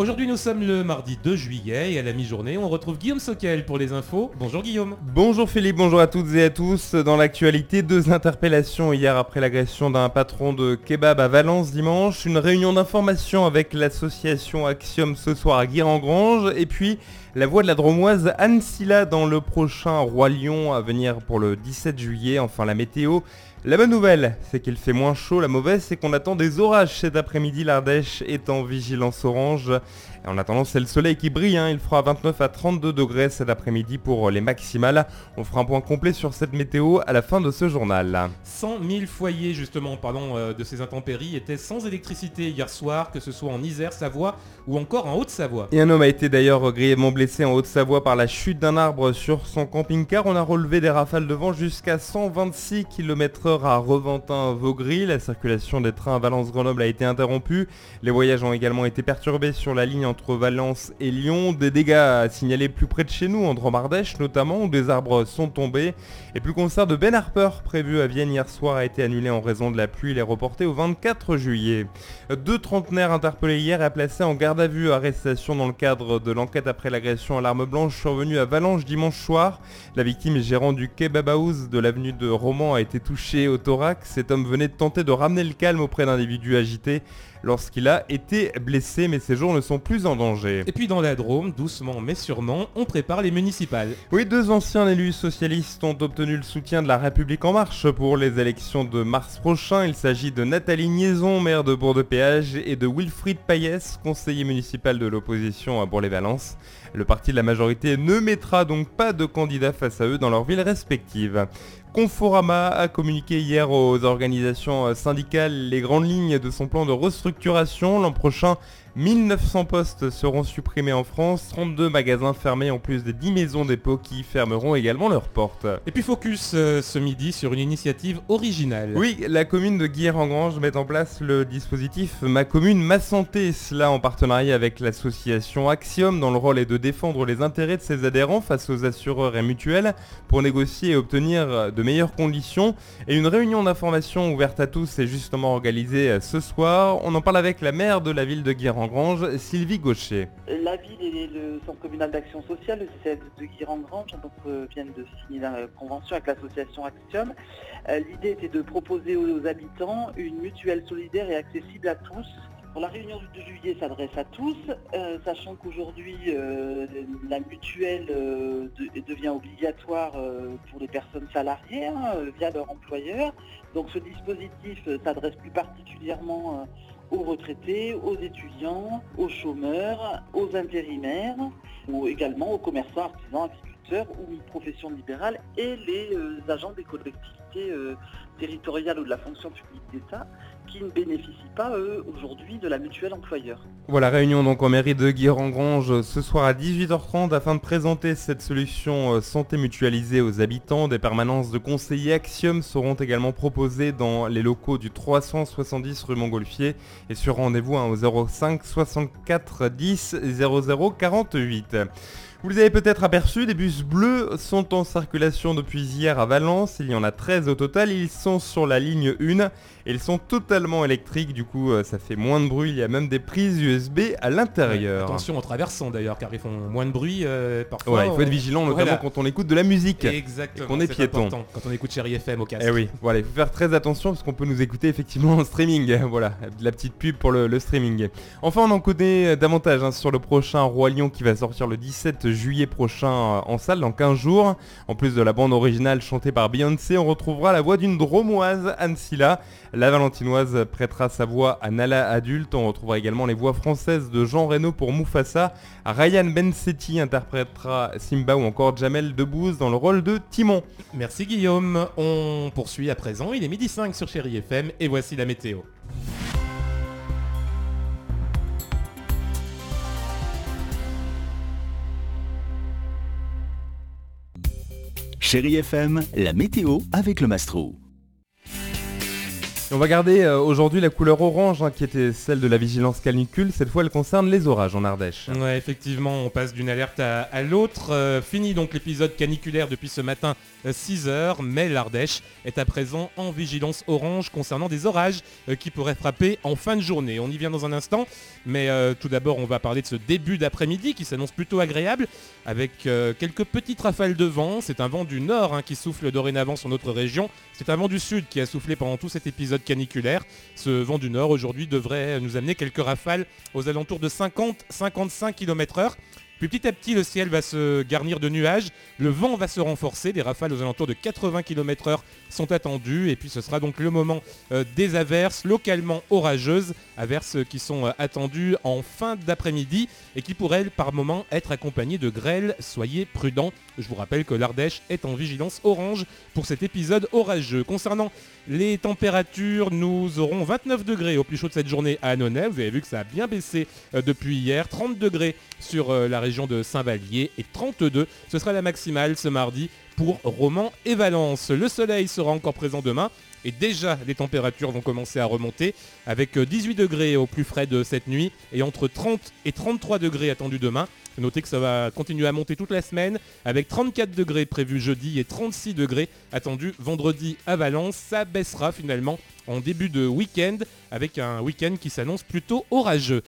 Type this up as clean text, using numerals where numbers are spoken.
Aujourd'hui nous sommes le mardi 2 juillet et à la mi-journée on retrouve Guillaume Soquel pour les infos. Bonjour Guillaume. Bonjour Philippe, bonjour à toutes et à tous. Dans l'actualité, 2 interpellations hier après l'agression d'un patron de kebab à Valence dimanche, une réunion d'information avec l'association Axiom ce soir à Guiret-en-Grange et puis la voix de la Dromoise Anne Silla dans le prochain Roi Lion à venir pour le 17 juillet. Enfin la météo. La bonne nouvelle, c'est qu'il fait moins chaud. La mauvaise, c'est qu'on attend des orages cet après-midi. L'Ardèche est en vigilance orange. Et en attendant, c'est le soleil qui brille. Il fera 29 à 32 degrés cet après-midi pour les maximales. On fera un point complet sur cette météo à la fin de ce journal. 100 000 foyers, justement, parlant de ces intempéries, étaient sans électricité hier soir, que ce soit en Isère, Savoie ou encore en Haute-Savoie. Et un homme a été d'ailleurs grièvement blessé en Haute-Savoie par la chute d'un arbre sur son camping-car. On a relevé des rafales de vent jusqu'à 126 km/h à Reventin-Vaugry. La circulation des trains à Valence-Grenoble a été interrompue. Les voyages ont également été perturbés sur la ligne entre Valence et Lyon. Des dégâts à signaler plus près de chez nous, en Drôme-Ardèche notamment, où des arbres sont tombés. Et puis le concert de Ben Harper prévu à Vienne hier soir a été annulé en raison de la pluie. Il est reporté au 24 juillet. 2 trentenaires interpellés hier et placés en garde à vue. Arrestation dans le cadre de l'enquête après l'agression à l'arme blanche survenue à Valence dimanche soir. La victime et gérant du Kebab House de l'avenue de Romans a été touché au thorax. Cet homme venait de tenter de ramener le calme auprès d'individus agités lorsqu'il a été blessé, mais ses jours ne sont plus en danger. Et puis dans la Drôme, doucement mais sûrement, on prépare les municipales. Oui, 2 anciens élus socialistes ont obtenu le soutien de La République En Marche pour les élections de mars prochain. Il s'agit de Nathalie Niaison, maire de Bourg-de-Péage, et de Wilfried Payès, conseiller municipal de l'opposition à Bourg-les-Valences. Le parti de la majorité ne mettra donc pas de candidats face à eux dans leurs villes respectives. Conforama a communiqué hier aux organisations syndicales les grandes lignes de son plan de restructuration. L'an prochain, 1900 postes seront supprimés en France, 32 magasins fermés en plus des 10 maisons dépôts qui fermeront également leurs portes. Et puis focus ce midi sur une initiative originale. Oui, la commune de Guiret-en-Grange met en place le dispositif Ma Commune, Ma Santé, cela en partenariat avec l'association Axiom, dont le rôle est de défendre les intérêts de ses adhérents face aux assureurs et mutuelles pour négocier et obtenir de meilleures conditions. Et une réunion d'information ouverte à tous est justement organisée ce soir. On en parle avec la maire de la ville de Guiret-en-Grange, Sylvie Gaucher. La ville et le centre communal d'action sociale, le CCAS de Guiret-en-Grange, viennent de signer la convention avec l'association Axiom. L'idée était de proposer aux habitants une mutuelle solidaire et accessible à tous. La réunion de juillet s'adresse à tous, sachant qu'aujourd'hui la mutuelle devient obligatoire pour les personnes salariées via leur employeur. Donc ce dispositif s'adresse plus particulièrement aux retraités, aux étudiants, aux chômeurs, aux intérimaires, ou également aux commerçants, artisans, agriculteurs ou professions libérales et les agents des collectivités territoriales ou de la fonction publique d'État qui ne bénéficient pas, eux, aujourd'hui de la mutuelle employeur. Voilà, réunion donc en mairie de Guiret-en-Grange ce soir à 18h30 afin de présenter cette solution santé mutualisée aux habitants. Des permanences de conseillers Axiom seront également proposées dans les locaux du 370 rue Montgolfier et sur rendez-vous au 05 64 10 00 48. Vous les avez peut-être aperçus, des bus bleus sont en circulation depuis hier à Valence. Il y en a 13 au total, ils sont sur la ligne 1 et ils sont totalement électriques, du coup ça fait moins de bruit, il y a même des prises USB à l'intérieur. Ouais, attention aux traversants d'ailleurs, car ils font moins de bruit parfois. Ouais, il faut être vigilant, notamment quand on écoute de la musique. Exactement, et qu'on est piéton. Important, quand on écoute Chéri FM au casque. Eh oui, voilà, il faut faire très attention parce qu'on peut nous écouter effectivement en streaming. Voilà, la petite pub pour le streaming. Enfin, on en connaît davantage sur le prochain Roi Lion qui va sortir le 17 juillet prochain en salle dans 15 jours. En plus de la bande originale chantée par Beyoncé, on retrouvera la voix d'une dromoise, Anne Silla. La Valentinoise prêtera sa voix à Nala adulte. On retrouvera également les voix françaises de Jean Reno pour Mufasa. Ryan Bensetti interprétera Simba ou encore Jamel Debbouze dans le rôle de Timon. Merci Guillaume. On poursuit à présent. Il est 12h05 sur Chéri FM et voici la météo. Chéri FM, la météo avec le Mastro. On va garder aujourd'hui la couleur orange qui était celle de la vigilance canicule. Cette fois, elle concerne les orages en Ardèche. Ouais, effectivement, on passe d'une alerte à l'autre. Fini donc l'épisode caniculaire depuis ce matin 6h, mais l'Ardèche est à présent en vigilance orange concernant des orages qui pourraient frapper en fin de journée. On y vient dans un instant, mais tout d'abord on va parler de ce début d'après-midi qui s'annonce plutôt agréable avec quelques petites rafales de vent. C'est un vent du nord qui souffle dorénavant sur notre région. C'est un vent du sud qui a soufflé pendant tout cet épisode caniculaire. Ce vent du nord aujourd'hui devrait nous amener quelques rafales aux alentours de 50-55 km/h. Puis petit à petit, le ciel va se garnir de nuages, le vent va se renforcer, des rafales aux alentours de 80 km/h sont attendues, et puis ce sera donc le moment des averses localement orageuses, averses qui sont attendues en fin d'après-midi et qui pourraient par moment être accompagnées de grêle. Soyez prudents, je vous rappelle que l'Ardèche est en vigilance orange pour cet épisode orageux. Concernant les températures, nous aurons 29 degrés au plus chaud de cette journée à Annonay. Vous avez vu que ça a bien baissé depuis hier. 30 degrés sur la région de Saint-Vallier et 32, ce sera la maximale ce mardi pour Romans et Valence. Le soleil sera encore présent demain et déjà les températures vont commencer à remonter avec 18 degrés au plus frais de cette nuit et entre 30 et 33 degrés attendus demain. Notez que ça va continuer à monter toute la semaine avec 34 degrés prévus jeudi et 36 degrés attendus vendredi à Valence. Ça baissera finalement en début de week-end avec un week-end qui s'annonce plutôt orageux.